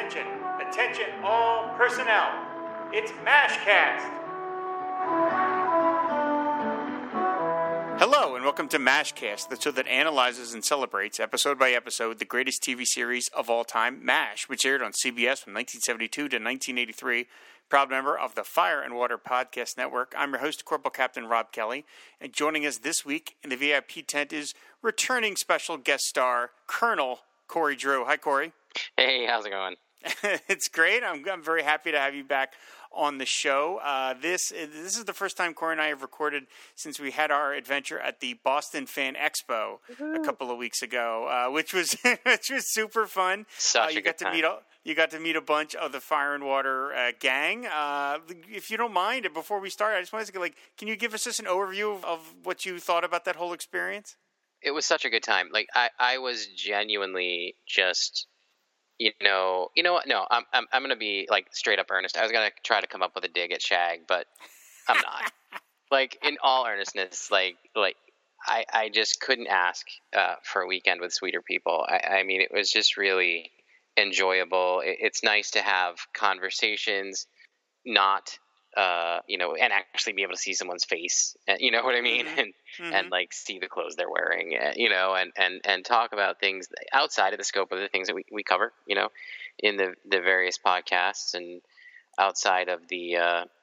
Attention, attention all personnel. It's MASHcast. Hello and welcome to MASHcast, the show that analyzes and celebrates, episode by episode, the greatest TV series of all time, MASH, which aired on CBS from 1972 to 1983. Proud member of the Fire and Water Podcast Network. I'm your host, Corporal Captain Rob Kelly, and joining us this week in the VIP tent is returning special guest star, Colonel Corey Drew. Hi, Corey. Hey, how's it going? It's great. I'm very happy to have you back on the show. This is the first time Corey and I have recorded since we had our adventure at the Boston Fan Expo a couple of weeks ago, which was super fun. Such a good time. You got to meet a bunch of the Fire and Water gang. If you don't mind, before we start, I just wanted to get, can you give us just an overview of what you thought about that whole experience? It was such a good time. I was genuinely just, you know what? No, I'm going to be straight up earnest. I was going to try to come up with a dig at Shag, but I'm not. In all earnestness, I just couldn't ask for a weekend with sweeter people. I mean, it was just really enjoyable. It's nice to have conversations, not, and actually be able to see someone's face, you know what I mean? Mm-hmm. And see the clothes they're wearing, and talk about things outside of the scope of the things that we cover, in the various podcasts and outside of the,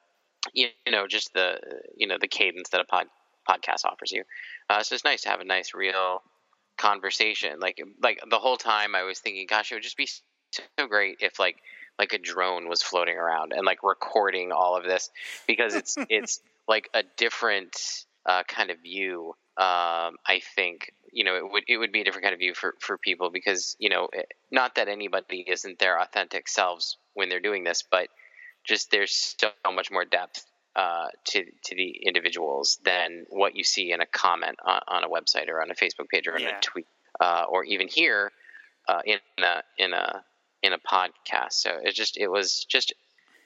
just the cadence that a podcast offers you. So it's nice to have a nice, real conversation. Like the whole time I was thinking, gosh, it would just be so great if like a drone was floating around and recording all of this, because it's like a different kind of view. I think it would be a different kind of view for people, because not that anybody isn't their authentic selves when they're doing this, but just there's so much more depth to the individuals than what you see in a comment on a website or on a Facebook page or in a tweet, or even here in a podcast. So it was just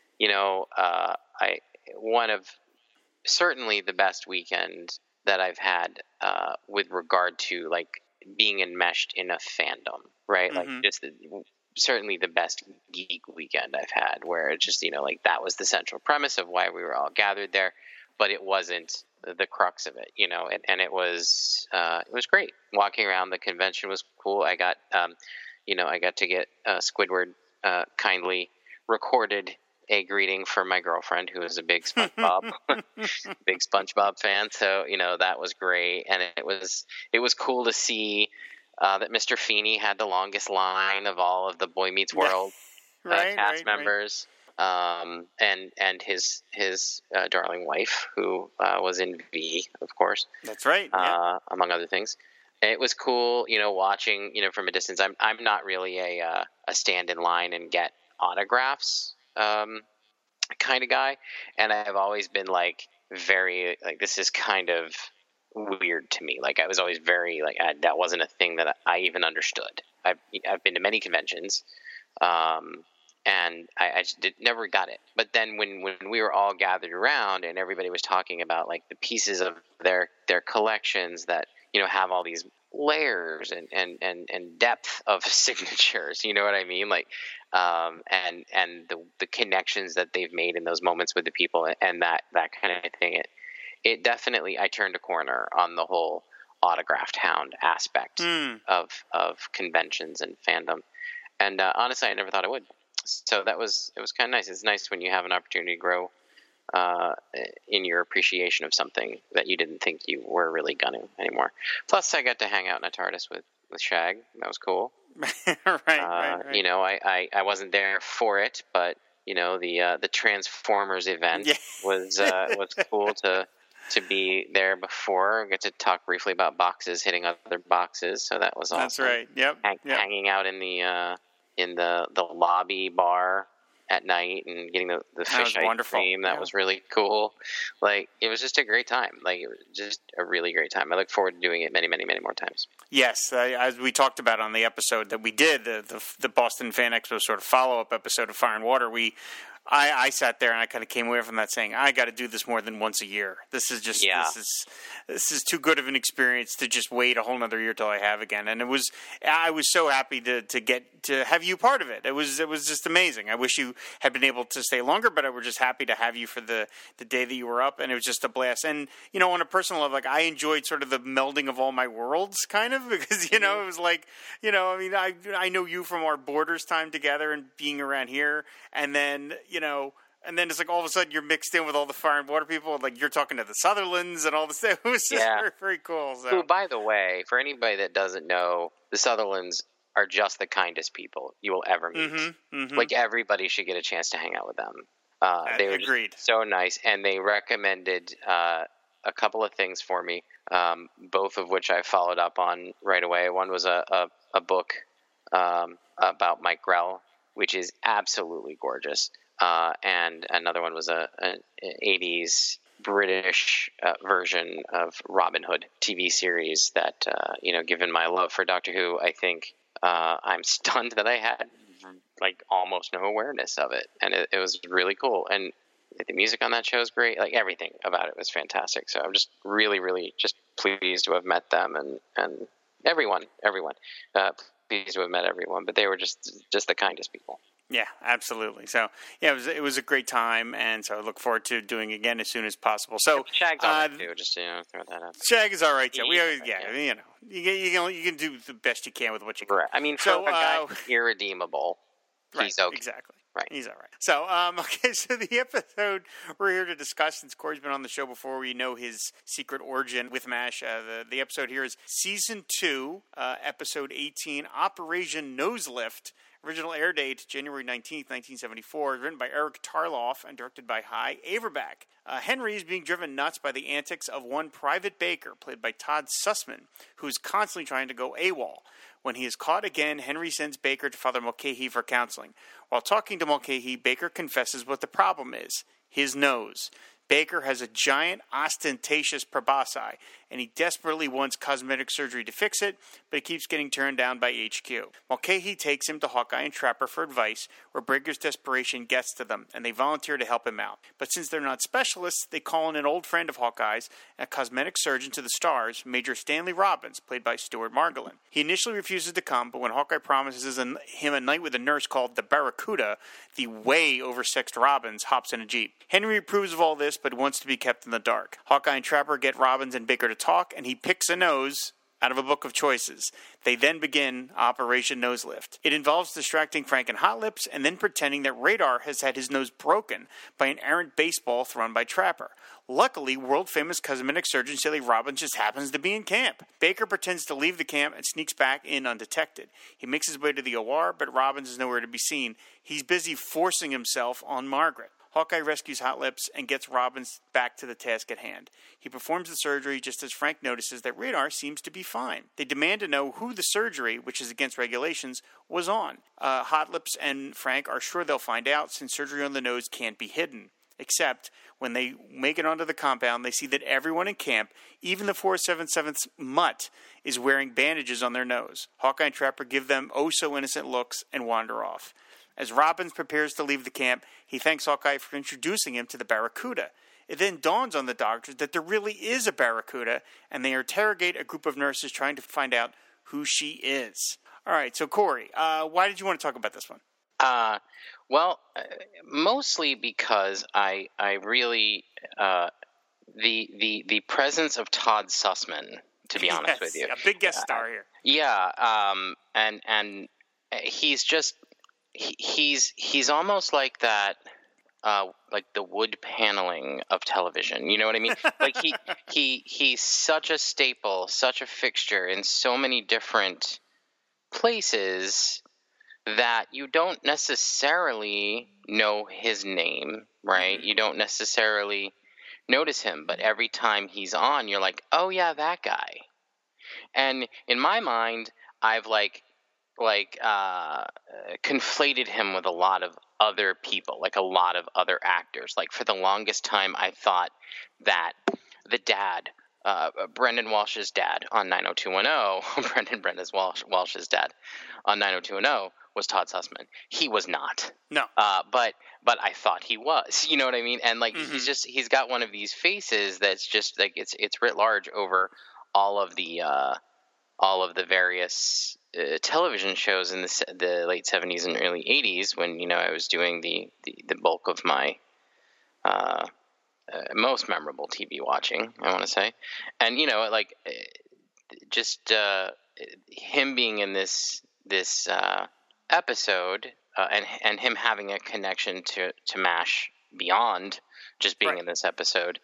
one of certainly the best weekend that I've had with regard to being enmeshed in a fandom, right? Mm-hmm. Certainly the best geek weekend I've had, where it just, that was the central premise of why we were all gathered there, but it wasn't the crux of it, and it was great. Walking around the convention was cool. I got, I got to get Squidward kindly recorded a greeting for my girlfriend, who is a big SpongeBob, big SpongeBob fan. So, that was great. And it was cool to see that Mr. Feeney had the longest line of all of the Boy Meets World cast members. And his darling wife, who was in V, of course. That's right. Among other things. It was cool, watching, from a distance. I'm not really a stand in line and get autographs kind of guy, and I've always been very this is kind of weird to me. I was always very that wasn't a thing that I even understood. I've been to many conventions, and I just never got it. But then when we were all gathered around and everybody was talking about the pieces of their collections that have all these layers and depth of signatures, you know what I mean? And the connections that they've made in those moments with the people and that kind of thing. It definitely, I turned a corner on the whole autographed hound aspect of conventions and fandom. And honestly, I never thought I would. So it was kind of nice. It's nice when you have an opportunity to grow in your appreciation of something that you didn't think you were really gonna anymore. Plus, I got to hang out in a TARDIS with Shag. That was cool. Right. I wasn't there for it, but the Transformers event was cool to be there before. I got to talk briefly about boxes hitting other boxes, so that was awesome. That's right. Yep. Hanging out in the lobby bar at night and getting the fish ice cream. That was really cool. It was just a great time. It was just a really great time. I look forward to doing it many, many, many more times. Yes, as we talked about on the episode that we did, the Boston Fan Expo sort of follow-up episode of Fire and Water, we I sat there and I kind of came away from that saying, I got to do this more than once a year. This is just this is too good of an experience to just wait a whole another year till I have again. And I was so happy to get to have you part of it. It was just amazing. I wish you had been able to stay longer, but I was just happy to have you for the day that you were up, and it was just a blast. And on a personal level, like I enjoyed sort of the melding of all my worlds, kind of, because it was like I mean, I know you from our Borders time together and being around here, and then and then it's like all of a sudden you're mixed in with all the Fire and Water people, like you're talking to the Sutherlands and all this stuff. It was just very, very cool. So. Who, by the way, for anybody that doesn't know, the Sutherlands are just the kindest people you will ever meet. Like everybody should get a chance to hang out with them. They were just so nice, and they recommended a couple of things for me, both of which I followed up on right away. One was a book about Mike Grell, which is absolutely gorgeous. And another one was an 80s British version of Robin Hood TV series that, given my love for Doctor Who, I think I'm stunned that I had like almost no awareness of it. And it was really cool. And the music on that show is great. Like everything about it was fantastic. So I'm just really, really just pleased to have met them and everyone. Pleased to have met everyone, but they were just the kindest people. Yeah, absolutely. So, yeah, it was a great time, and so I look forward to doing it again as soon as possible. So, Shag's all right too. Just throw that out. Shag is all right too. You can do the best you can with what you can. Right. I mean, for a guy irredeemable, he's okay. Exactly. Right. He's all right. So, okay, so the episode we're here to discuss, since Corey's been on the show before, we know his secret origin with MASH. The episode here is Season 2, Episode 18, Operation Noselift. Original air date, January 19th, 1974. Written by Eric Tarloff and directed by Hy Averback. Henry is being driven nuts by the antics of one Private Baker, played by Todd Sussman, who is constantly trying to go AWOL. When he is caught again, Henry sends Baker to Father Mulcahy for counseling. While talking to Mulcahy, Baker confesses what the problem is: his nose. Baker has a giant, ostentatious proboscis, and he desperately wants cosmetic surgery to fix it, but he keeps getting turned down by HQ. Mulcahy takes him to Hawkeye and Trapper for advice, where Baker's desperation gets to them, and they volunteer to help him out. But since they're not specialists, they call in an old friend of Hawkeye's, a cosmetic surgeon to the stars, Major Stanley Robbins, played by Stuart Margolin. He initially refuses to come, but when Hawkeye promises him a night with a nurse called the Barracuda, the way oversexed Robbins hops in a Jeep. Henry approves of all this, but wants to be kept in the dark. Hawkeye and Trapper get Robbins and Baker to talk, and he picks a nose out of a book of choices. They then begin Operation Noselift. It involves distracting Frank and Hot Lips, and then pretending that Radar has had his nose broken by an errant baseball thrown by Trapper. Luckily, world-famous cosmetic surgeon Sally Robbins just happens to be in camp. Baker pretends to leave the camp and sneaks back in undetected. He makes his way to the OR, but Robbins is nowhere to be seen. He's busy forcing himself on Margaret. Hawkeye rescues Hot Lips and gets Robbins back to the task at hand. He performs the surgery just as Frank notices that Radar seems to be fine. They demand to know who the surgery, which is against regulations, was on. Hot Lips and Frank are sure they'll find out, since surgery on the nose can't be hidden. Except, when they make it onto the compound, they see that everyone in camp, even the 477th mutt, is wearing bandages on their nose. Hawkeye and Trapper give them oh-so-innocent looks and wander off. As Robbins prepares to leave the camp, he thanks Hawkeye for introducing him to the Barracuda. It then dawns on the doctors that there really is a Barracuda, and they interrogate a group of nurses trying to find out who she is. All right, so Corey, why did you want to talk about this one? Mostly because I really the presence of Todd Sussman, to be honest with you, a big guest star here. Yeah, and he's just. He's almost like that, like the wood paneling of television. You know what I mean? Like he's such a staple, such a fixture in so many different places that you don't necessarily know his name, right? You don't necessarily notice him, but every time he's on, you're like, oh yeah, that guy. And in my mind, I've conflated him with a lot of other people, like a lot of other actors. Like for the longest time, I thought that the dad, Brendan Walsh's dad on 90210, Brendan Walsh's dad on 90210 was Todd Sussman. He was not. No. But I thought he was. You know what I mean? And like he's got one of these faces that's just like it's writ large over all of the various television shows in the late 70s and early 80s when I was doing the bulk of my most memorable TV watching, I want to say. And just him being in this episode and him having a connection to MASH beyond just being in this episode,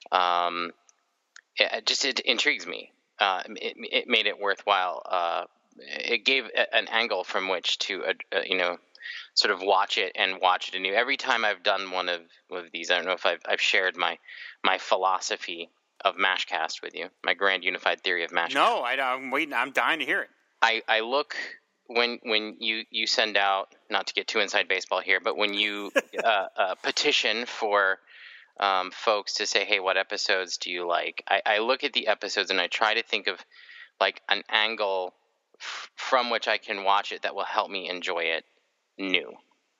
it intrigues me. It made it worthwhile. It gave an angle from which to sort of watch it anew. Every time I've done one of these, I don't know if I've shared my philosophy of MASHcast with you, my grand unified theory of MASHcast. No, I'm waiting. I'm dying to hear it. I look when you send out, not to get too inside baseball here, but when you petition for folks to say, hey, what episodes do you like? I look at the episodes and I try to think of like an angle from which I can watch it that will help me enjoy it new.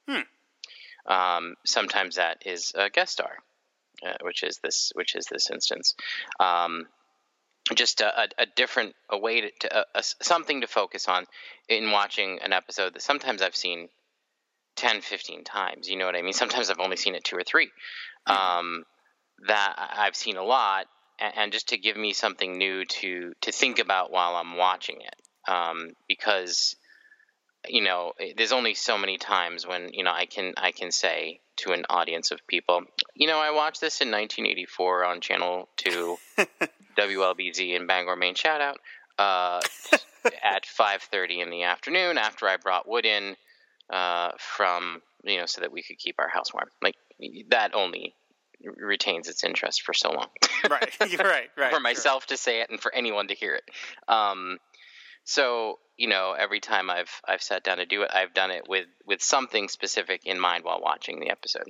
Sometimes that is a guest star, which is this instance. Just a different way to something to focus on in watching an episode that sometimes I've seen 10, 15 times. You know what I mean? Sometimes I've only seen it 2 or 3. That I've seen a lot, and just to give me something new to think about while I'm watching it. Because there's only so many times when I can say to an audience of people, I watched this in 1984 on Channel 2, WLBZ in Bangor, Maine. Shout out at 5:30 in the afternoon after I brought wood in from so that we could keep our house warm. Like that only retains its interest for so long. Right. You're right. For myself to say it and for anyone to hear it. So, every time I've sat down to do it, I've done it with something specific in mind while watching the episode.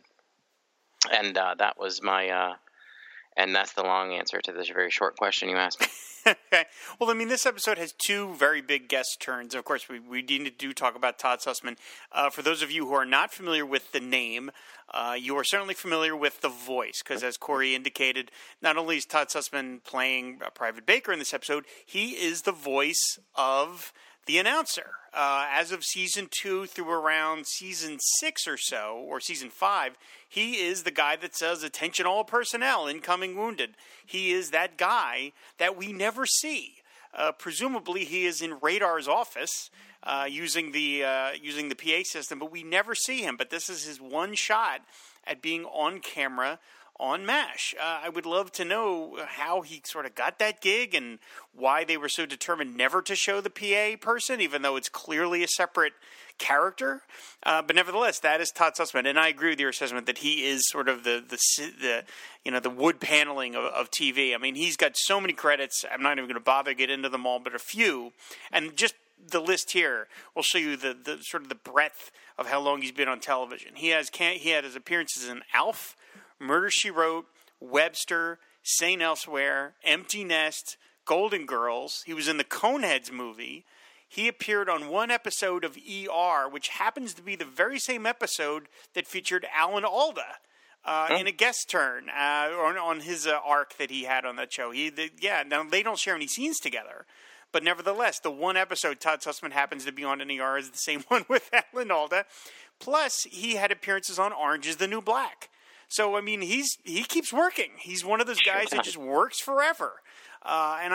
And that was my and that's the long answer to this very short question you asked me. Okay. Well, I mean, this episode has 2 very big guest turns. Of course, we need to talk about Todd Sussman. For those of you who are not familiar with the name, you are certainly familiar with the voice, because as Corey indicated, not only is Todd Sussman playing Private Baker in this episode, he is the voice of the announcer. As of season 2 through around season 6 or so, or season 5, he is the guy that says, "Attention all personnel, incoming wounded." He is that guy that we never see. Presumably he is in Radar's office using the PA system, but we never see him. But this is his one shot at being on camera on MASH. I would love to know how he sort of got that gig and why they were so determined never to show the PA person, even though it's clearly a separate character. But nevertheless, that is Todd Sussman, and I agree with your assessment that he is sort of the wood paneling of TV. I mean, he's got so many credits. I'm not even going to bother to get into them all, but a few, and just the list here will show you the sort of the breadth of how long he's been on television. He had his appearances in ALF, Murder, She Wrote, Webster, St. Elsewhere, Empty Nest, Golden Girls. He was in the Coneheads movie. He appeared on one episode of ER, which happens to be the very same episode that featured Alan Alda in a guest turn on his arc that he had on that show. Now they don't share any scenes together, but nevertheless, the one episode Todd Sussman happens to be on in ER is the same one with Alan Alda. Plus, he had appearances on Orange is the New Black. So, I mean, he keeps working. He's one of those guys that just works forever. And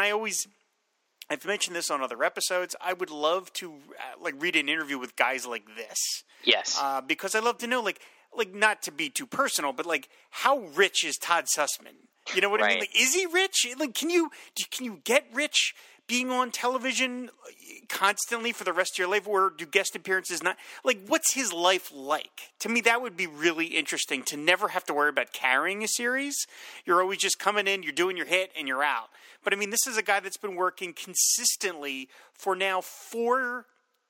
I've mentioned this on other episodes. I would love to read an interview with guys like this. Yes. Because I love to know, not to be too personal, but how rich is Todd Sussman? You know what I mean? Is he rich? Can you get rich being on television constantly for the rest of your life, or do guest appearances not? What's his life like? To me, that would be really interesting, to never have to worry about carrying a series. You're always just coming in, you're doing your hit, and you're out. But, I mean, this is a guy that's been working consistently for now 4-5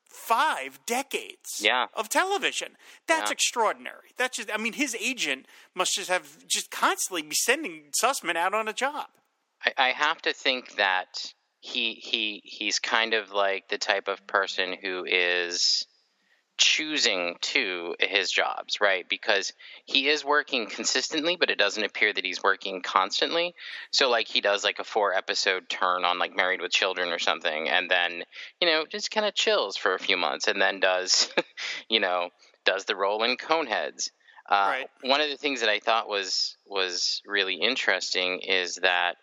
decades of television. That's extraordinary. That's just, I mean, his agent must just constantly be sending Sussman out on a job. I have to think that he's kind of like the type of person who is choosing to his jobs, right? Because he is working consistently, but it doesn't appear that he's working constantly. So like he does like a 4-episode turn on like Married with Children or something, and then, just kind of chills for a few months, and then does, does the role in Coneheads. Right. One of the things that I thought was really interesting is that,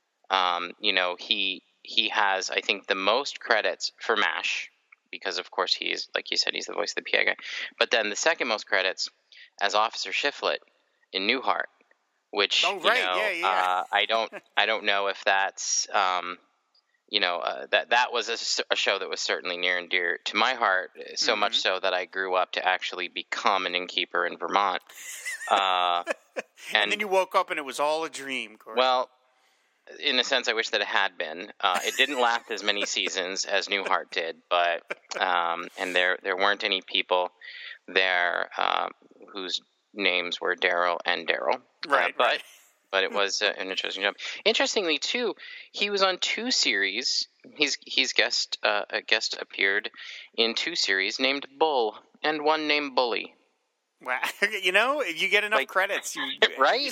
he has, I think, the most credits for MASH, because of course he's, like you said, he's the voice of the PI guy. But then the second most credits as Officer Shiflett in Newhart, which I don't know if that's that was a show that was certainly near and dear to my heart, so much so that I grew up to actually become an innkeeper in Vermont. And then you woke up and it was all a dream, Corey. Well, in a sense, I wish that it had been. It didn't last as many seasons as Newhart did, but and there weren't any people there whose names were Daryl and Daryl. Right. But it was an interesting job. Interestingly, too, he was on 2 series. He's guest appeared in 2 series named Bull and one named Bully. Wow. If you get enough credits, right?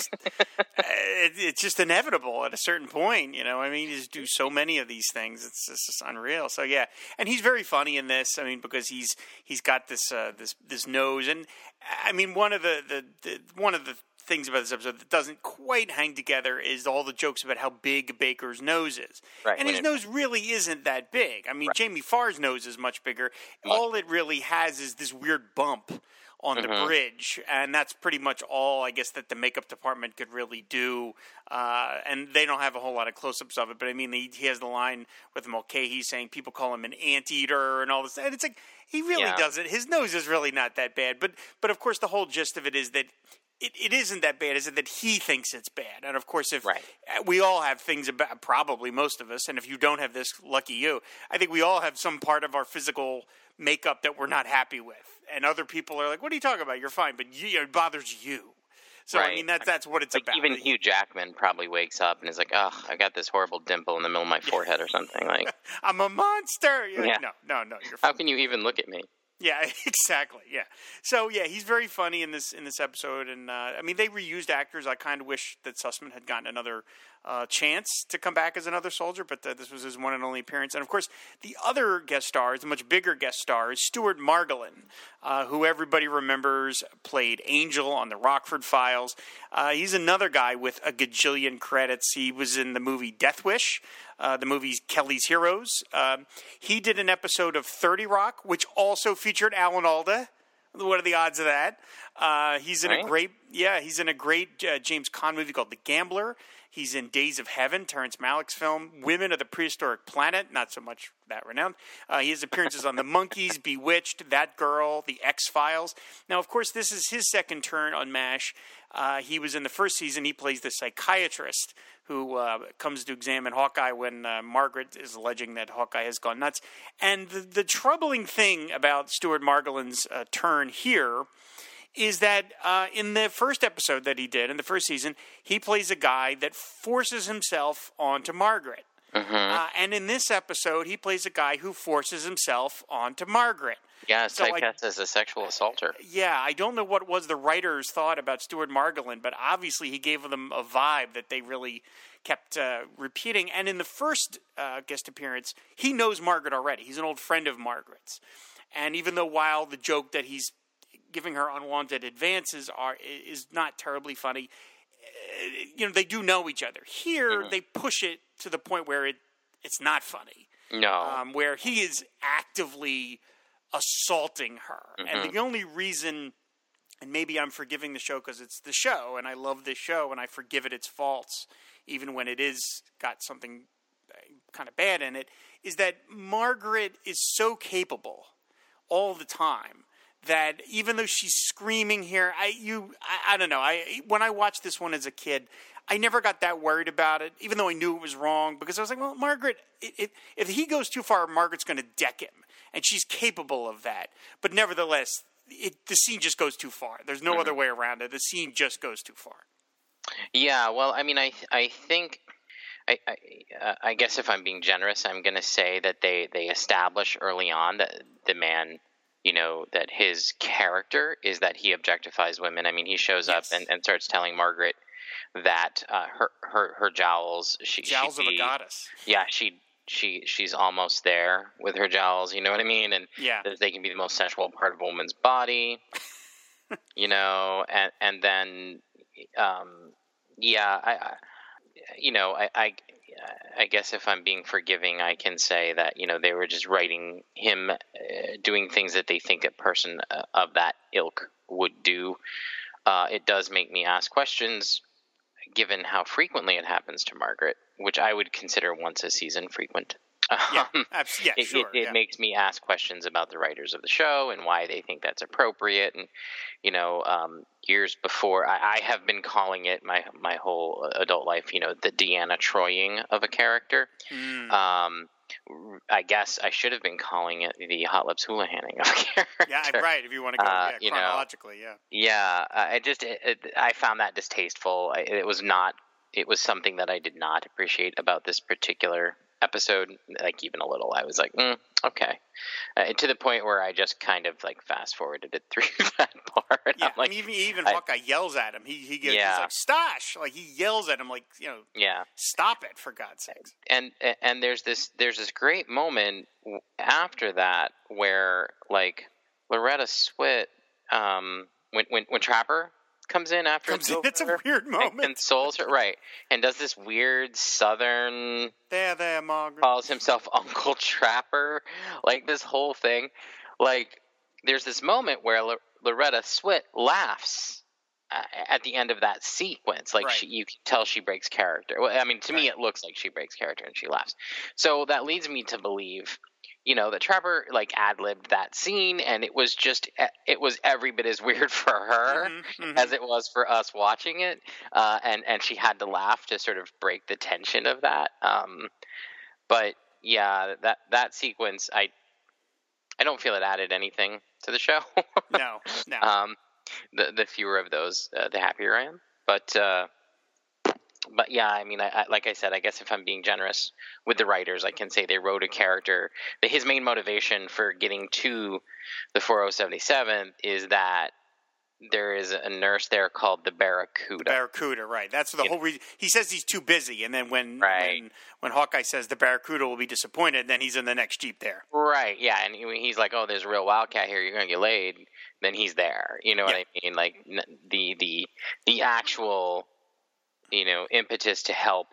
It's just inevitable at a certain point. You just do so many of these things. It's just unreal. So yeah, and he's very funny in this. Because he's got this nose, and one of the things about this episode that doesn't quite hang together is all the jokes about how big Baker's nose is. Right. And his nose really isn't that big. Jamie Farr's nose is much bigger. All it really has is this weird bump on the bridge, and that's pretty much all, I guess, that the makeup department could really do. And they don't have a whole lot of close-ups of it, but he has the line with Mulcahy saying people call him an anteater and all this, and it's like, he really doesn't. His nose is really not that bad, but of course the whole gist of it is that it isn't that bad, is it that he thinks it's bad? And of course, if we all have things about, probably most of us, and if you don't have this, lucky you, I think we all have some part of our physical makeup that we're not happy with. And other people are like, what are you talking about? You're fine, but it bothers you. So, that's what it's about. Even Hugh Jackman probably wakes up and is like, oh, I got this horrible dimple in the middle of my forehead or something. Like, I'm a monster. You're like, no, you're fine. How can you even look at me? Yeah, exactly. Yeah. So yeah, he's very funny in this episode, and they reused actors. I kind of wish that Sussman had gotten another chance to come back as another soldier, but this was his one and only appearance. And of course, the other guest star, the much bigger guest star, is Stuart Margolin, who everybody remembers played Angel on the Rockford Files. He's another guy with a gajillion credits. He was in the movie Death Wish. The movie's Kelly's Heroes. He did an episode of 30 Rock, which also featured Alan Alda. What are the odds of that? He's in a great James Caan movie called The Gambler. He's in Days of Heaven, Terrence Malick's film. Women of the Prehistoric Planet, not so much that renowned. He has appearances on The Monkees, Bewitched, That Girl, The X-Files. Now, of course, this is his second turn on MASH. He was in the first season. He plays the psychiatrist who comes to examine Hawkeye when Margaret is alleging that Hawkeye has gone nuts. And the troubling thing about Stuart Margolin's turn here is that in the first episode that he did, in the first season, he plays a guy that forces himself onto Margaret. And in this episode, he plays a guy who forces himself onto Margaret. Yeah, typecast as a sexual assaulter. Yeah, I don't know what was the writers thought about Stuart Margolin, but obviously he gave them a vibe that they really kept repeating. And in the first guest appearance, he knows Margaret already. He's an old friend of Margaret's. And even though while the joke that he's giving her unwanted advances is not terribly funny, they do know each other. Here, they push it to the point where it's not funny. No. Where he is actively assaulting her. And the only reason, and maybe I'm forgiving the show because it's the show, and I love this show, and I forgive it its faults, even when it is got something kind of bad in it, is that Margaret is so capable all the time that even though she's screaming here, I don't know. When I watched this one as a kid, I never got that worried about it, even though I knew it was wrong, because I was like, well, Margaret, if he goes too far, Margaret's going to deck him, and she's capable of that. But nevertheless, the scene just goes too far. There's no other way around it. The scene just goes too far. Yeah, well, I mean, I think, I guess if I'm being generous, I'm going to say that they establish early on that the man, that his character is that he objectifies women. I mean, he shows up and starts telling Margaret that her jowls, jowls of a goddess. Yeah, she's almost there with her jowls. You know what I mean? And that they can be the most sensual part of a woman's body. And then I guess if I'm being forgiving, I can say that, they were just writing him doing things that they think a person of that ilk would do. It does make me ask questions, given how frequently it happens to Margaret, which I would consider once a season frequent. It makes me ask questions about the writers of the show and why they think that's appropriate. And, years before, I have been calling it my whole adult life, the Deanna Troying of a character. I guess I should have been calling it the Hot Lips Houlihaning of a character. Yeah, right. If you want to go chronologically, I found that distasteful. It was something that I did not appreciate about this particular episode, like even a little. I was like, okay, to the point where I just kind of like fast forwarded it through that part. Yeah, like, even Hawkeye yells at him. He's like, Stash, like he yells at him, like stop it, for God's sakes. And there's this great moment after that where like Loretta Swit, when Trapper comes in after it's a weird moment. And consoles her, right? And does this weird Southern there, Margaret. Calls himself Uncle Trapper, like this whole thing. Like there's this moment where Loretta Swit laughs at the end of that sequence. Like you can tell she breaks character. Well, I mean, to me, it looks like she breaks character and she laughs. So that leads me to believe, that Trapper like ad-libbed that scene, and it was every bit as weird for her as it was for us watching it, and she had to laugh to sort of break the tension of that. But yeah, that sequence, I don't feel it added anything to the show. No. The fewer of those, the happier I am. But yeah, I mean, I like I said, I guess if I'm being generous with the writers, I can say they wrote a character that his main motivation for getting to the 4077 is that there is a nurse there called the Barracuda. Barracuda, right. That's the whole reason. He says he's too busy, and then when Hawkeye says the Barracuda will be disappointed, then he's in the next Jeep there. Right, yeah, and he's like, oh, there's a real wildcat here, you're going to get laid, then he's there. You know what I mean? Like, the actual... impetus to help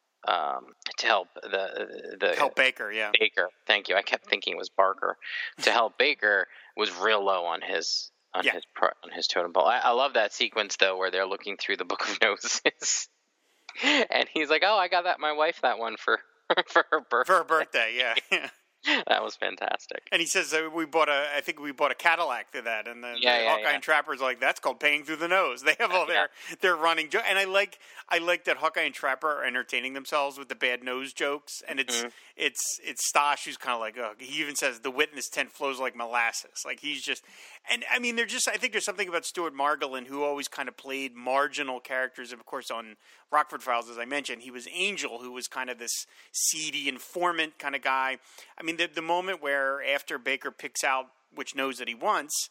the help Baker, Baker. Thank you. I kept thinking it was Barker. To help Baker was real low on his totem pole. I love that sequence though, where they're looking through the book of noses, and he's like, "Oh, I got my wife that one for her birthday." For her birthday, yeah. That was fantastic. And he says we bought a Cadillac through that, and the Hawkeye and Trapper's like, that's called paying through the nose. They have all their running jokes, and I like that Hawkeye and Trapper are entertaining themselves with the bad nose jokes, and it's Stash who's kind of like, oh, he even says the witness tent flows like molasses, like he's just, and I mean I think there's something about Stuart Margolin who always kind of played marginal characters, and of course on Rockford Files, as I mentioned, he was Angel, who was kind of this seedy informant kind of guy. I mean, the moment where after Baker picks out which nose that he wants,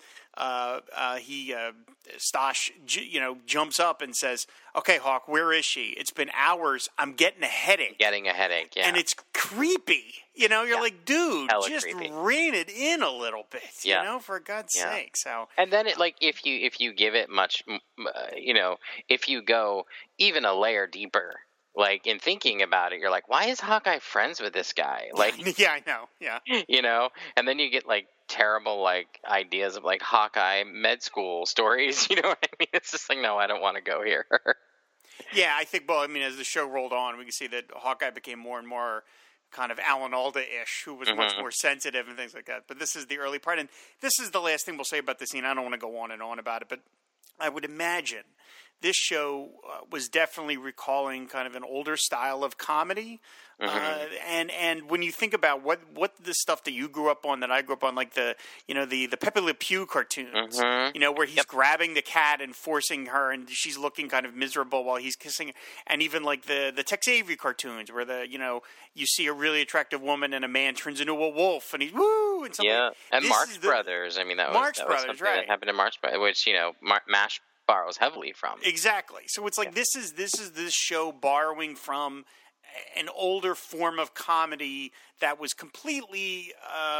Stash, jumps up and says, "Okay, Hawk, where is she? It's been hours. I'm getting a headache." Yeah. And it's creepy. You're like, dude, hella just creepy. Rein it in a little bit. For God's sake. So. And then if you give it much, if you go even a layer deeper. Like, in thinking about it, you're like, why is Hawkeye friends with this guy? Like, yeah, I know, yeah. And then you get, like, terrible, like, ideas of, like, Hawkeye med school stories, you know what I mean? It's just like, no, I don't want to go here. Yeah, I think, as the show rolled on, we can see that Hawkeye became more and more kind of Alan Alda-ish, who was much more sensitive and things like that. But this is the early part, and this is the last thing we'll say about the scene. I don't want to go on and on about it, but I would imagine this show was definitely recalling kind of an older style of comedy. And when you think about what the stuff that you grew up on, that I grew up on, like the Pepe Le Pew cartoons, where he's grabbing the cat and forcing her, and she's looking kind of miserable while he's kissing her. And even like the Tex Avery cartoons, where you see a really attractive woman and a man turns into a wolf, and he's woo and something. Yeah, and Marx Brothers. I mean, that was something that happened in Marx Brothers, which MASH borrows heavily from. Exactly. So it's like this is this show borrowing from an older form of comedy that was completely,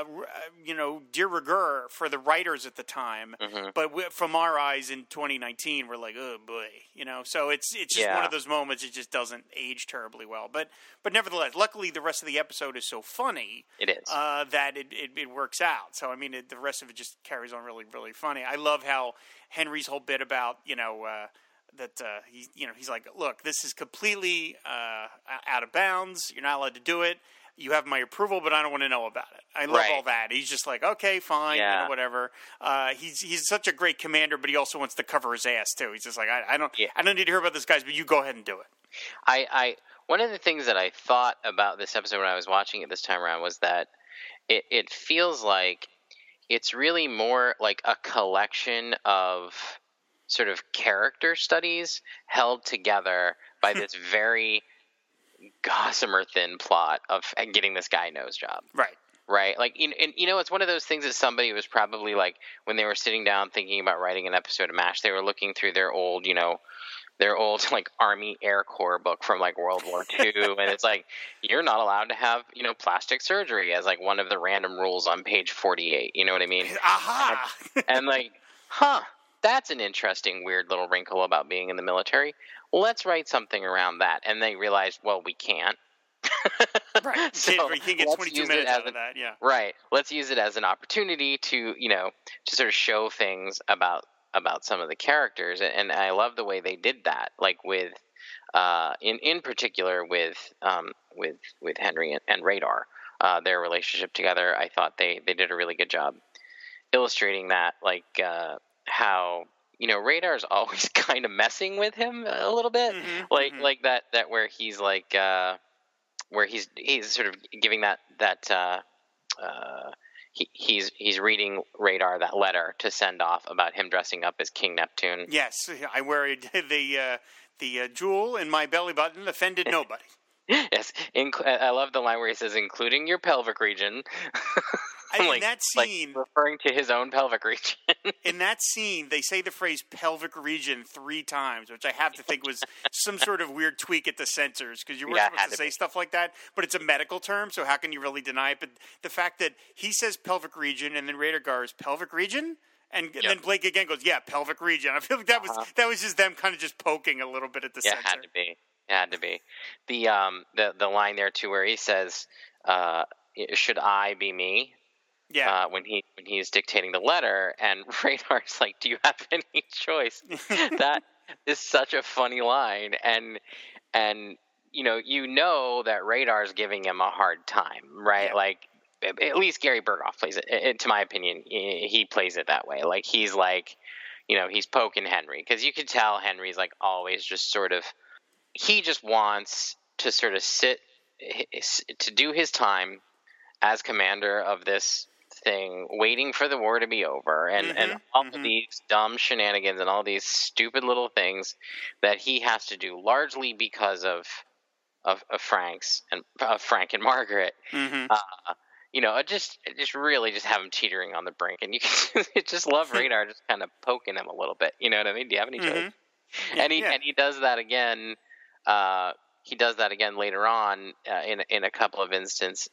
de rigueur for the writers at the time. But from our eyes in 2019, we're like, oh boy, So it's just one of those moments. It just doesn't age terribly well. But nevertheless, luckily the rest of the episode is so funny. It is that it works out. So I mean, the rest of it just carries on really, really funny. I love how Henry's whole bit about that he's like, look, this is completely out of bounds. You're not allowed to do it. You have my approval, but I don't want to know about it. I love all that. He's just like, okay, fine, whatever. He's such a great commander, but he also wants to cover his ass too. He's just like, I don't need to hear about this, guys, but you go ahead and do it. One of the things that I thought about this episode when I was watching it this time around was that it feels like it's really more like a collection of sort of character studies held together by this very gossamer thin plot of getting this guy a nose job. Right. Like, it's one of those things that somebody was probably like, when they were sitting down thinking about writing an episode of MASH, they were looking through their old like Army Air Corps book from like World War II. And it's like, you're not allowed to have, plastic surgery as like one of the random rules on page 48. You know what I mean? Aha! And like, that's an interesting, weird little wrinkle about being in the military. Let's write something around that. And they realized, well, we can't. Right. So we can't get 22 minutes out of that, yeah. Right. Let's use it as an opportunity to, to sort of show things about some of the characters. And I love the way they did that, like with, in particular with Henry and Radar, their relationship together. I thought they did a really good job illustrating that, like, how Radar's always kind of messing with him a little bit, like that where he's like where he's sort of giving that he's reading Radar that letter to send off about him dressing up as King Neptune. Yes, I worried the jewel in my belly button offended nobody. Yes, I love the line where he says, including your pelvic region. In that scene, like referring to his own pelvic region. In that scene, they say the phrase pelvic region 3 times, which I have to think was some sort of weird tweak at the censors, because you weren't supposed to say stuff like that, but it's a medical term, so how can you really deny it? But the fact that he says pelvic region, and then Radar goes, pelvic region? And then Blake again goes, yeah, pelvic region. I feel like that was just them kind of just poking a little bit at the censor. It had to be. The line there, too, where he says, should I be me? Yeah. When he's dictating the letter, and Radar's like, "Do you have any choice?" That is such a funny line, and that Radar's giving him a hard time, right? Yeah. Like, at least Gary Berghoff plays it. To my opinion, he plays it that way. Like, he's like, he's poking Henry, because you could tell Henry's like always just sort of, he just wants to sort of to do his time as commander of this thing, waiting for the war to be over, and all of these dumb shenanigans and all these stupid little things that he has to do, largely because of Frank and Margaret. Just really just have him teetering on the brink, and you can just love Radar just kind of poking him a little bit. You know what I mean? Do you have any choice? And he does that again. He does that again later on in a couple of instances.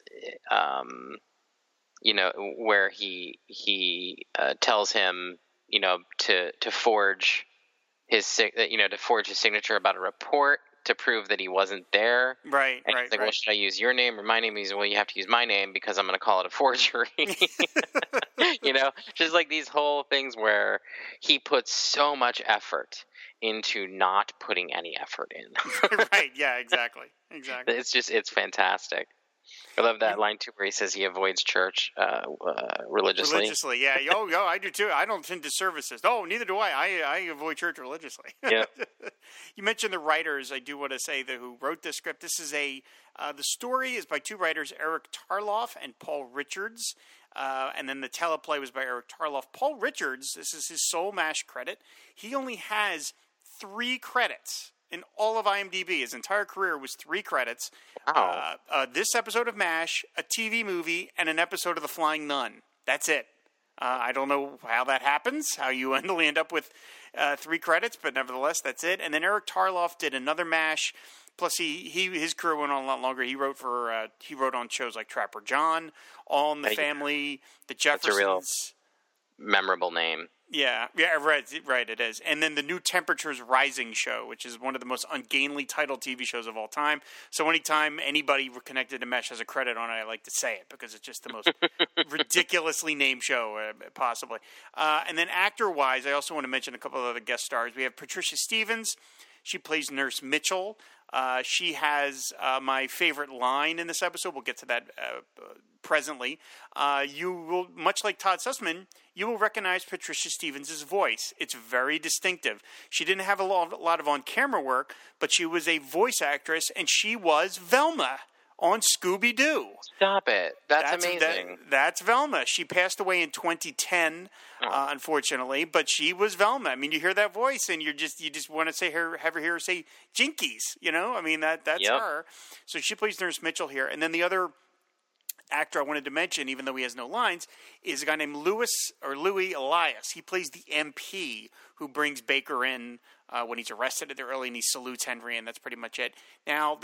Where he tells him, to forge his signature about a report to prove that he wasn't there. Right. And he's like, well, should I use your name or my name? He's like, well, you have to use my name because I'm going to call it a forgery. Just like these whole things where he puts so much effort into not putting any effort in. Right. Yeah, exactly. It's fantastic. I love that line too, where he says he avoids church religiously. Religiously, yeah. Yo, I do too. I don't attend to services. Oh, neither do I. I avoid church religiously. Yeah. You mentioned the writers. I do want to say who wrote this script. This is the story is by two writers, Eric Tarloff and Paul Richards. And then the teleplay was by Eric Tarloff. Paul Richards, this is his sole MASH credit. He only has 3 credits in all of IMDb. His entire career was 3 credits. Wow. This episode of MASH, a TV movie, and an episode of The Flying Nun. That's it. I don't know how that happens, how you only end up with 3 credits, but nevertheless, that's it. And then Eric Tarloff did another MASH. Plus, his career went on a lot longer. He wrote on shows like Trapper John, All in the Family, The Jeffersons. That's a real memorable name. Yeah, right, it is. And then the New Temperatures Rising show, which is one of the most ungainly titled TV shows of all time. So anytime anybody connected to MASH has a credit on it, I like to say it because it's just the most ridiculously named show, possibly. And then actor-wise, I also want to mention a couple of other guest stars. We have Patricia Stevens. She plays Nurse Mitchell. She has my favorite line in this episode. We'll get to that presently. You will, much like Todd Sussman, you will recognize Patricia Stevens' voice. It's very distinctive. She didn't have a lot of on-camera work, but she was a voice actress, and she was Velma on Scooby-Doo. Stop it. That's amazing. That's Velma. She passed away in 2010, unfortunately, but she was Velma. I mean, you hear that voice, and you just want to have her hear her say Jinkies, you know? I mean, that's her. So she plays Nurse Mitchell here. And then the other actor I wanted to mention, even though he has no lines, is a guy named Louis Elias. He plays the MP who brings Baker in when he's arrested at the early, and he salutes Henry, and that's pretty much it. Now,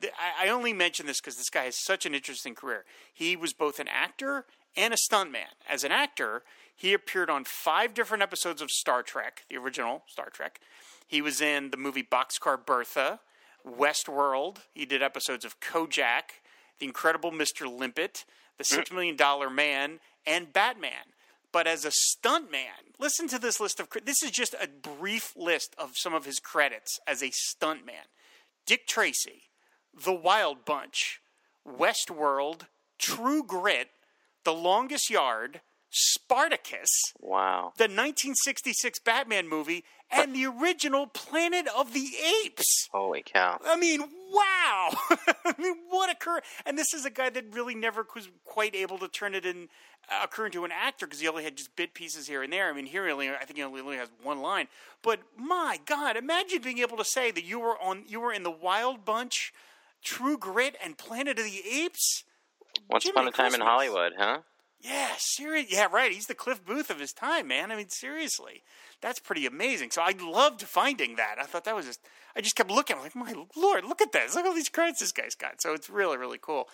I only mention this because this guy has such an interesting career. He was both an actor and a stuntman. As an actor, he appeared on 5 different episodes of Star Trek, the original Star Trek. He was in the movie Boxcar Bertha, Westworld. He did episodes of Kojak, The Incredible Mr. Limpet, The $6 Million Man, and Batman. But as a stuntman, listen to this list of... This is just a brief list of some of his credits as a stuntman. Dick Tracy, The Wild Bunch, Westworld, True Grit, The Longest Yard, Spartacus, wow, the 1966 Batman movie, and the original Planet of the Apes. Holy cow. I mean, wow. I mean, what a career. And this is a guy that really never was quite able to turn it occur into an actor because he only had just bit pieces here and there. I mean, here I think he only has one line. But my God, imagine being able to say that you were in The Wild Bunch, True Grit, and Planet of the Apes. Once upon a time in Hollywood, huh? Yeah, seriously. Yeah, right. He's the Cliff Booth of his time, man. I mean, seriously. That's pretty amazing. So I loved finding that. I thought that was I just kept looking. I'm like, my Lord, look at this. Look at all these credits this guy's got. So it's really, really cool.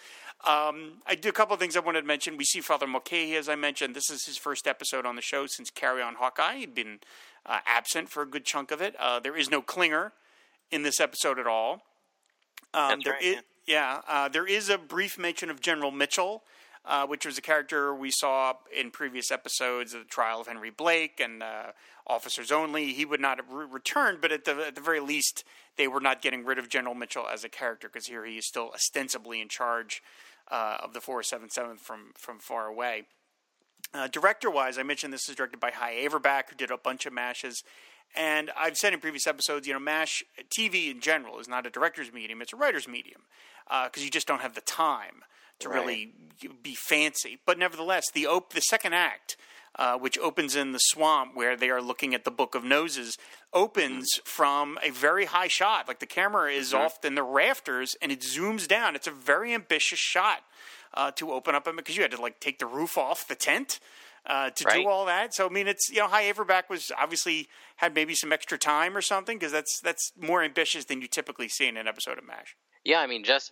I do a couple of things I wanted to mention. We see Father Mulcahy, as I mentioned. This is his first episode on the show since Carry On Hawkeye. He'd been absent for a good chunk of it. There is no Klinger in this episode at all. That's right. There is a brief mention of General Mitchell, which was a character we saw in previous episodes of the trial of Henry Blake and Officers Only. He would not have returned, but at the very least, they were not getting rid of General Mitchell as a character because here he is still ostensibly in charge of the 477 from far away. Director-wise, I mentioned this is directed by Hy Averback, who did a bunch of MASHes. And I've said in previous episodes, MASH TV in general is not a director's medium; it's a writer's medium because you just don't have the time to really be fancy. But nevertheless, the second act, which opens in the swamp where they are looking at the Book of Noses, opens from a very high shot. Like the camera is off in the rafters and it zooms down. It's a very ambitious shot to open up because you had to take the roof off the tent to do all that. So I mean, it's Hy Averback was obviously had maybe some extra time or something because that's more ambitious than you typically see in an episode of MASH. Yeah, I mean, just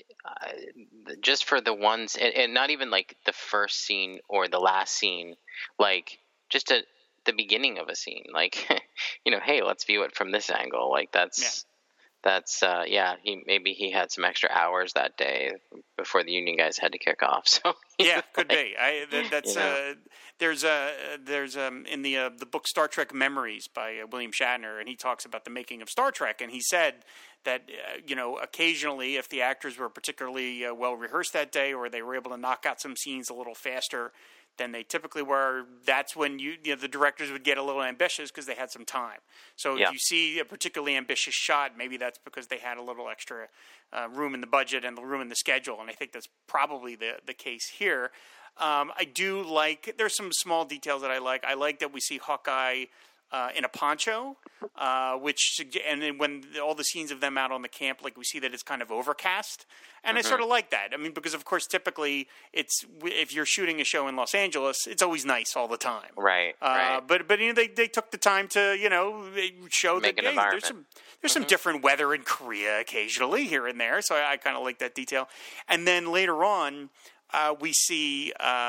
for the ones, and not even the first scene or the last scene, just the beginning of a scene, hey, let's view it from this angle. That's he had some extra hours that day before the union guys had to kick off. So yeah, could be. That's there's in the book Star Trek Memories by William Shatner, and he talks about the making of Star Trek, and he said that occasionally if the actors were particularly well rehearsed that day, or they were able to knock out some scenes a little faster than they typically were, that's when the directors would get a little ambitious because they had some time. So if you see a particularly ambitious shot, maybe that's because they had a little extra room in the budget and the room in the schedule, and I think that's probably the case here. I do like, there's some small details that I like. I like that we see Hawkeye in a poncho, and then when all the scenes of them out on the camp, like we see that it's kind of overcast, and I sort of like that. I mean, because of course, typically if you're shooting a show in Los Angeles, it's always nice all the time, right? But they took the time to show Make that an environment. there's some different weather in Korea occasionally here and there, so I kind of like that detail. And then later on, we see.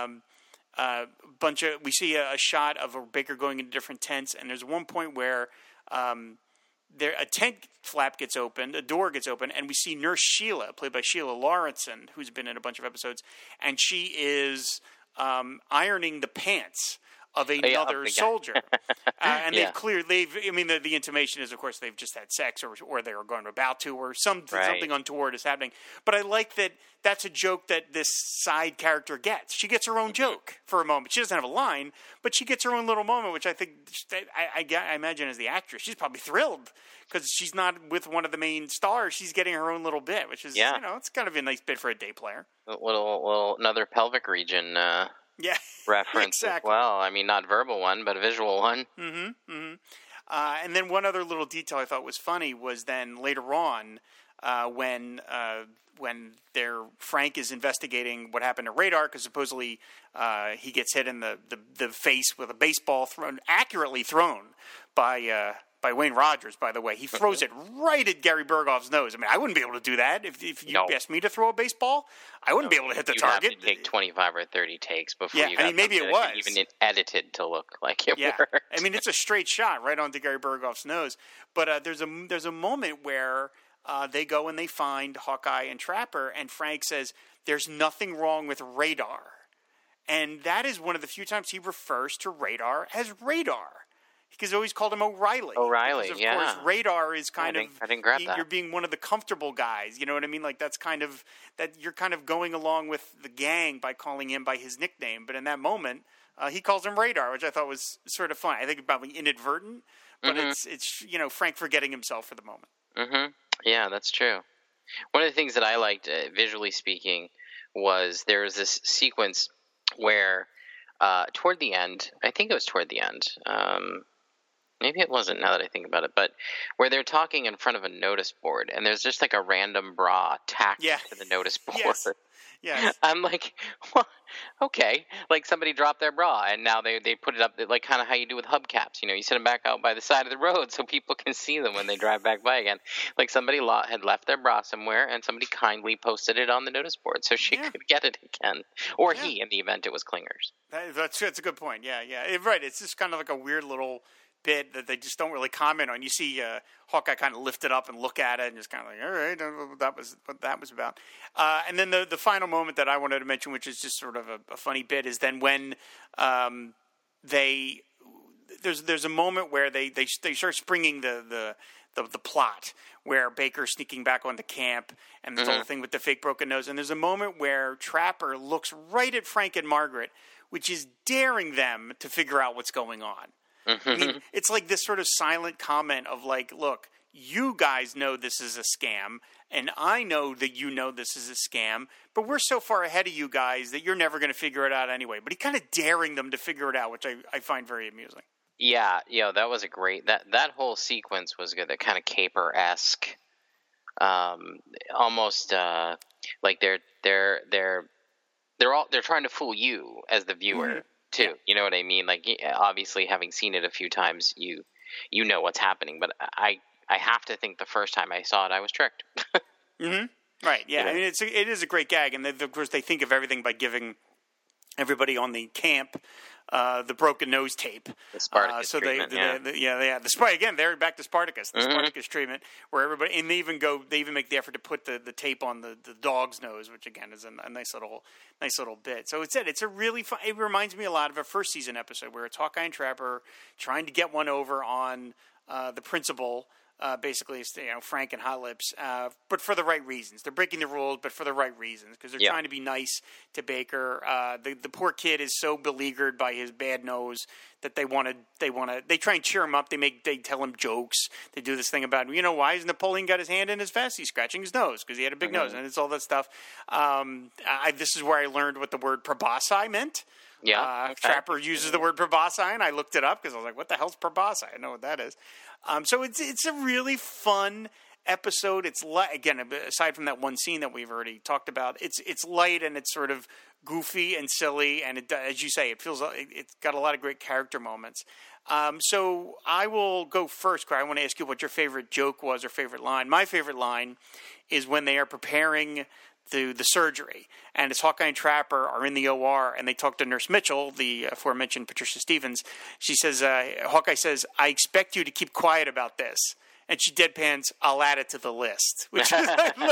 We see a shot of Baker going into different tents, and there's one point where a tent flap gets opened, a door gets open, and we see Nurse Sheila, played by Sheila Lawrenson, who's been in a bunch of episodes, and she is ironing the pants of another soldier. And the intimation is, of course, they've just had sex or they were about to, or something untoward is happening. But I like that that's a joke that this side character gets. She gets her own joke for a moment. She doesn't have a line, but she gets her own little moment, which I think, I imagine as the actress, she's probably thrilled because she's not with one of the main stars. She's getting her own little bit, which is, it's kind of a nice bit for a day player. Another pelvic region reference exactly. as well. I mean, not verbal one, but a visual one. And then one other little detail I thought was funny was then later on when Frank is investigating what happened to Radar, because supposedly he gets hit in the face with a baseball accurately thrown by Wayne Rogers, by the way. He throws it right at Gary Berghoff's nose. I mean, I wouldn't be able to do that. If you asked me to throw a baseball, I wouldn't be able to hit the target. You'd have to take 25 or 30 takes before you got maybe it was even edited to look like it worked. I mean, it's a straight shot right onto Gary Berghoff's nose. But there's a moment where they go and they find Hawkeye and Trapper, and Frank says, "There's nothing wrong with Radar." And that is one of the few times he refers to Radar as Radar. Because he always called him O'Reilly. Because, of course, Radar is I didn't grab that. You're being one of the comfortable guys. You know what I mean? Like, that's kind of, that you're kind of going along with the gang by calling him by his nickname. But in that moment, he calls him Radar, which I thought was sort of fun. I think probably inadvertent, but it's Frank forgetting himself for the moment. Yeah, that's true. One of the things that I liked, visually speaking, was there was this sequence where toward the end, I think it was toward the end, maybe it wasn't now that I think about it, but where they're talking in front of a notice board, and there's just like a random bra tacked to the notice board. Yes. I'm like, well, okay, like somebody dropped their bra, and now they put it up, like kind of how you do with hubcaps. You set them back out by the side of the road so people can see them when they drive back by again. Like somebody had left their bra somewhere, and somebody kindly posted it on the notice board so she could get it again. Or he, in the event it was Clingers. That's a good point. Yeah. Right. It's just kind of like a weird little bit that they just don't really comment on. You see Hawkeye kind of lift it up and look at it and just kind of like, all right, that was what that was about. And then the final moment that I wanted to mention, which is just sort of a funny bit, is then when there's a moment where they start springing the plot where Baker's sneaking back onto camp and there's the whole thing with the fake broken nose. And there's a moment where Trapper looks right at Frank and Margaret, which is daring them to figure out what's going on. I mean, it's like this sort of silent comment of like, look, you guys know this is a scam, and I know that you know this is a scam, but we're so far ahead of you guys that you're never going to figure it out anyway. But he kind of daring them to figure it out, which I find very amusing. Yeah, that was a great, that whole sequence was good. That kind of Caper-esque, almost like they're trying to fool you as the viewer. Too, you know what I mean? Like, obviously, having seen it a few times, you know what's happening. But I have to think the first time I saw it, I was tricked. Right? Yeah. I mean, it is a great gag, and of course they think of everything by giving everybody on the camp the broken nose tape. The Spartacus treatment, they're back to Spartacus, the Spartacus treatment, where everybody, and they even make the effort to put the tape on the dog's nose, which again is a nice little bit. So it's a really fun. It reminds me a lot of a first season episode where it's Hawkeye and Trapper trying to get one over on the principal. Basically, it's, Frank and Hot Lips, but for the right reasons. They're breaking the rules, but for the right reasons, because they're trying to be nice to Baker. The poor kid is so beleaguered by his bad nose that they try and cheer him up. They tell him jokes. They do this thing about, why has Napoleon got his hand in his vest? He's scratching his nose because he had a big nose, and it's all that stuff. This is where I learned what the word proboscis meant. Yeah, Trapper uses the word proboscis, and I looked it up because I was like, "What the hell's proboscis?" I know what that is. So it's a really fun episode. It's again, aside from that one scene that we've already talked about, it's light and it's sort of goofy and silly, and as you say, it's got a lot of great character moments. So I will go first, Craig. I want to ask you what your favorite joke was or favorite line. My favorite line is when they are preparing the surgery, and it's Hawkeye and Trapper are in the OR, and they talk to Nurse Mitchell, the aforementioned Patricia Stevens. She says, Hawkeye says, "I expect you to keep quiet about this." And she deadpans, "I'll add it to the list," which is,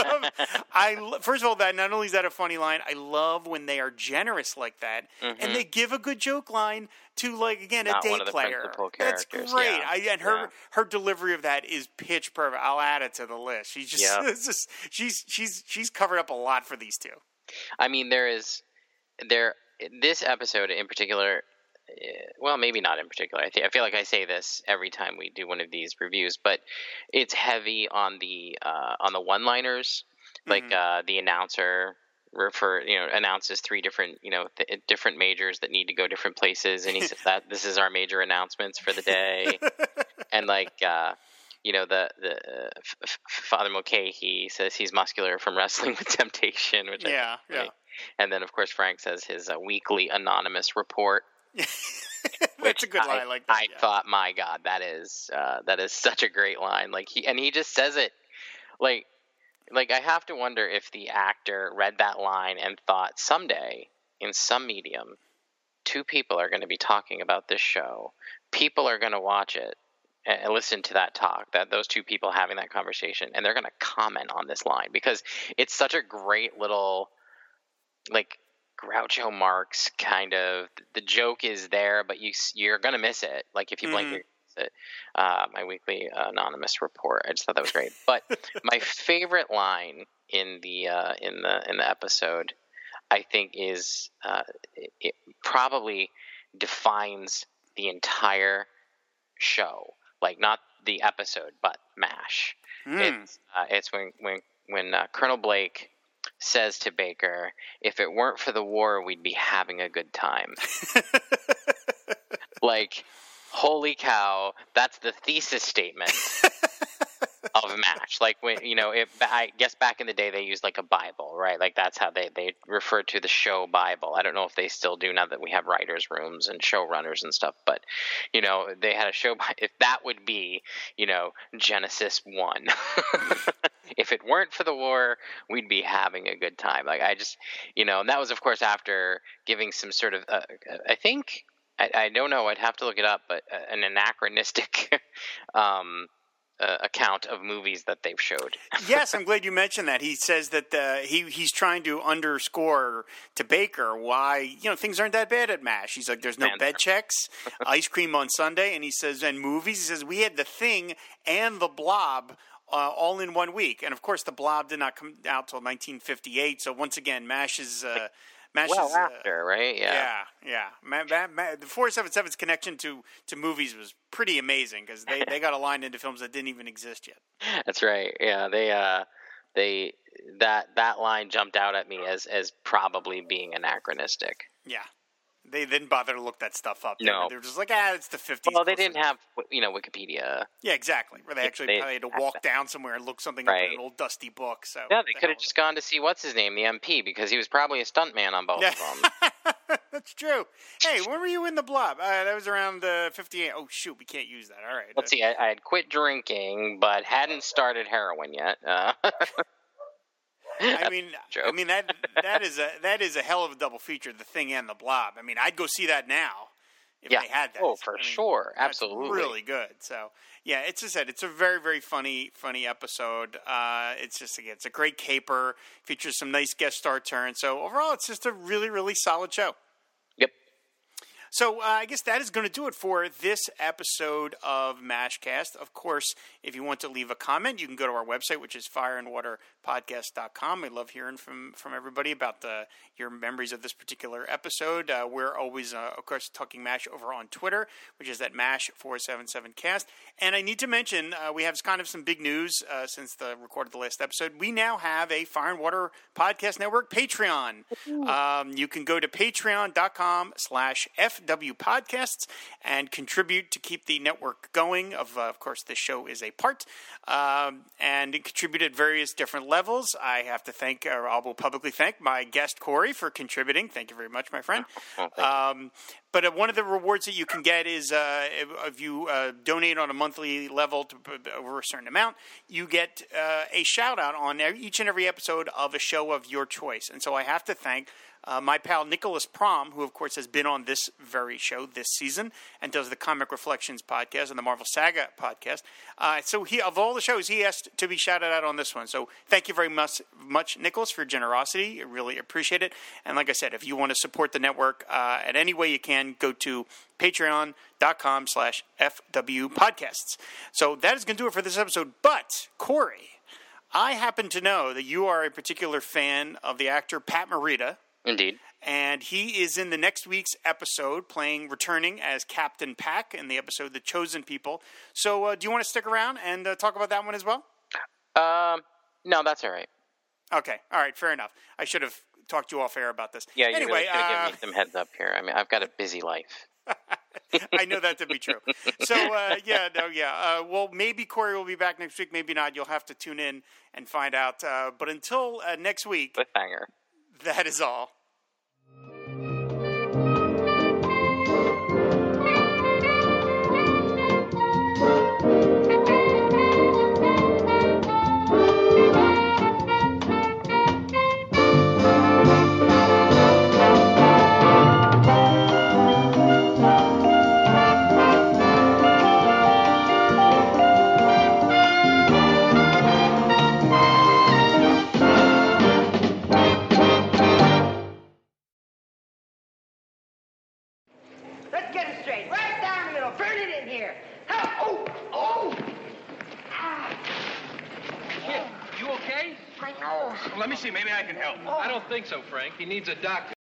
I love. First of all, that not only is that a funny line, I love when they are generous like that, and they give a good joke line to, like, again, Not a one date of the player. That's great. Yeah. Her delivery of that is pitch perfect. I'll add it to the list. She's just she's covered up a lot for these two. I mean, this episode in particular. Well, maybe not in particular. I feel like I say this every time we do one of these reviews, but it's heavy on the one-liners. Like the announcer announces three different different majors that need to go different places, and he says that this is our major announcements for the day, and Father Mulcahy says he's muscular from wrestling with temptation, which and then of course Frank says his weekly anonymous report. That's a good line. Like that, I thought, my God, that is such a great line. Like he just says it like I have to wonder if the actor read that line and thought someday in some medium, two people are going to be talking about this show. People are going to watch it and listen to that talk, those two people having that conversation, and they're going to comment on this line because it's such a great little like Groucho Marx kind of. The joke is there, but you're gonna miss it. Like if you blink, you're gonna miss it. My weekly anonymous report. I just thought that was great. But my favorite line in the episode, I think, is it probably defines the entire show. Like not the episode, but MASH. It's when Colonel Blake says to Baker, "If it weren't for the war, we'd be having a good time." Like, holy cow, that's the thesis statement of MASH. Like, when I guess back in the day they used like a Bible, right? Like that's how they referred to the show Bible. I don't know if they still do now that we have writers' rooms and showrunners and stuff. But they had a show. If that would be Genesis 1. If it weren't for the war, we'd be having a good time. Like I just, and that was of course after giving some sort of, I think, I don't know, I'd have to look it up, but an anachronistic account of movies that they've showed. Yes, I'm glad you mentioned that. He says that he's trying to underscore to Baker why things aren't that bad at MASH. He's like, there's no bed checks, ice cream on Sunday, and he says, and movies. He says we had The Thing and The Blob. All in 1 week, and of course, The Blob did not come out till 1958. So once again, MASH is after, right? Yeah. The 477's connection to movies was pretty amazing because they got a line into films that didn't even exist yet. That's right. Yeah, they that line jumped out at me as probably being anachronistic. Yeah. They didn't bother to look that stuff up. No. They were just like, it's the 50s. Well, they didn't have, Wikipedia. Yeah, exactly. Where they actually probably had to walk down somewhere and look something up in an old dusty book. So yeah, they could have just gone to see what's his name, the MP, because he was probably a stuntman on both of them. That's true. Hey, when were you in The Blob? That was around 58. Oh, shoot, we can't use that. All right. Let's see. I had quit drinking, but hadn't started heroin yet. I mean that is a hell of a double feature, The Thing and The Blob. I mean, I'd go see that now if they had that. Oh, for sure, absolutely, really good. So yeah, it's just it's a very, very funny episode. It's a great caper, features some nice guest star turns. So overall, it's just a really, really solid show. Yep. So I guess that is going to do it for this episode of MASHcast. Of course, if you want to leave a comment, you can go to our website, which is fireandwaterpodcast.com. I love hearing from everybody about your memories of this particular episode. We're always, of course, talking MASH over on Twitter, which is at MASH477cast. And I need to mention, we have kind of some big news since the recorded the last episode. We now have a Fire and Water Podcast Network Patreon. You can go to patreon.com/FW Podcasts and contribute to keep the network going. Of course, this show is a part, and contribute at various different levels. I have to thank, or I will publicly thank, my guest Corey for contributing. Thank you very much, my friend. But one of the rewards that you can get is if you donate on a monthly level to over a certain amount, you get a shout out on each and every episode of a show of your choice. And so I have to thank my pal Nicholas Prom, who of course has been on this very show this season and does the Comic Reflections podcast and the Marvel Saga podcast. So of all the shows, he asked to be shouted out on this one. So thank you very much, Nicholas, for your generosity. I really appreciate it. And like I said, if you want to support the network at any way you can, go to patreon.com/FW Podcasts. So that is going to do it for this episode. But Corey, I happen to know that you are a particular fan of the actor Pat Morita. Indeed. And he is in the next week's episode returning as Captain Pack in the episode The Chosen People. So do you want to stick around and talk about that one as well? No, that's all right. Okay. All right. Fair enough. I should have talked to you off air about this. Yeah, you really should have given me some heads up here. I mean, I've got a busy life. I know that to be true. So, well, maybe Corey will be back next week. Maybe not. You'll have to tune in and find out. But until next week. Cliffhanger. That is all. Let me see. Maybe I can help. I don't think so, Frank. He needs a doctor.